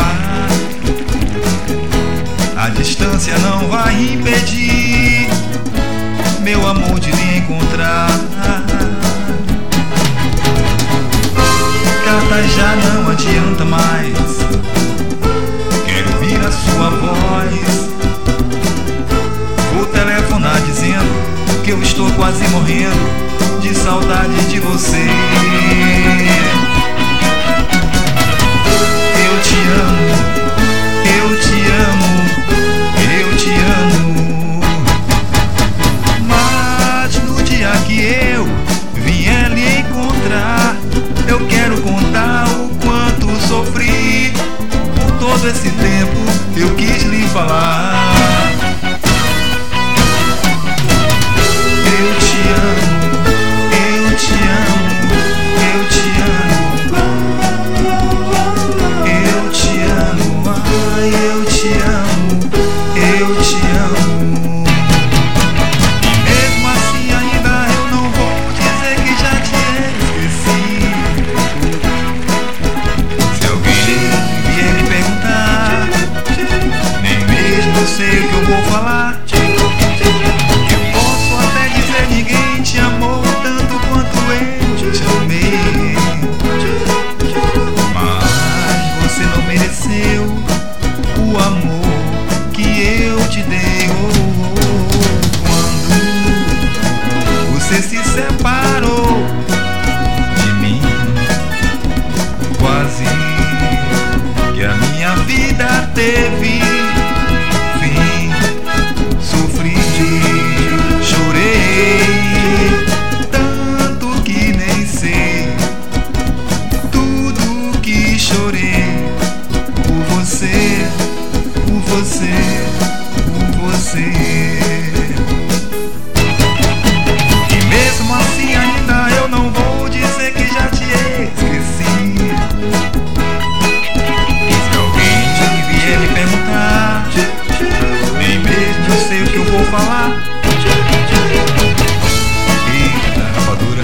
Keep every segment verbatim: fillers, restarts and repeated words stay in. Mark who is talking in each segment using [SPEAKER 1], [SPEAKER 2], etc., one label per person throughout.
[SPEAKER 1] falar. A distância não vai impedir meu amor de lhe encontrar. Cartas já não adianta mais, quero ouvir a sua voz. Vou telefonar dizendo que eu estou quase morrendo de saudade de você. Eu te amo, eu te amo, eu te amo. Mas no dia que eu vier lhe encontrar, eu quero contar o quanto sofri. Por todo esse tempo eu quis lhe falar. Eu te amo, eu te amo, eu te amo. Eu te amo, ai, eu te amo, eu te amo. Mesmo assim ainda eu não vou dizer que já te esqueci. Se alguém vier me perguntar, nem mesmo eu sei o que eu vou falar. Eu posso até dizer ninguém te amou tanto quanto eu te amei, mas você não mereceu o amor que eu te dei. Oh, oh, oh. Quando você se separou de mim, quase que a minha vida teve fim. Sofri, chorei tanto que nem sei tudo que chorei por você, por você, por você. E mesmo assim ainda eu não vou dizer que já te esqueci. E se alguém vier me perguntar, nem mesmo eu sei o que eu vou falar. Eita, rapadura.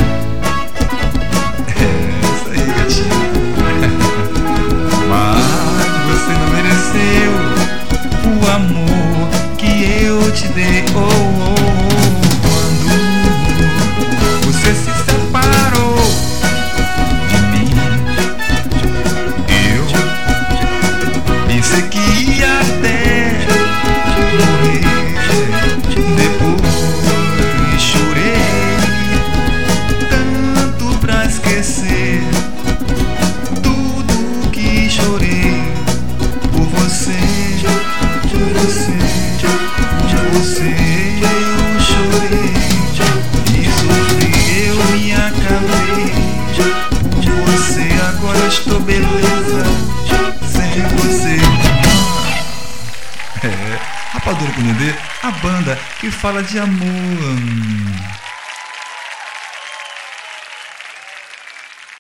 [SPEAKER 1] É isso aí, gatinho. Mas você não mereceu o amor que eu te dei. Oh, oh, oh. Quando você se separou de mim, eu pensei que ia até morrer. Depois chorei tanto pra esquecer tudo que chorei por você, por você, por você. Eu chorei e sofri, eu me acabei por você. Agora eu estou beleza sem você. É, Rapadura com Dendê, a banda que fala de amor.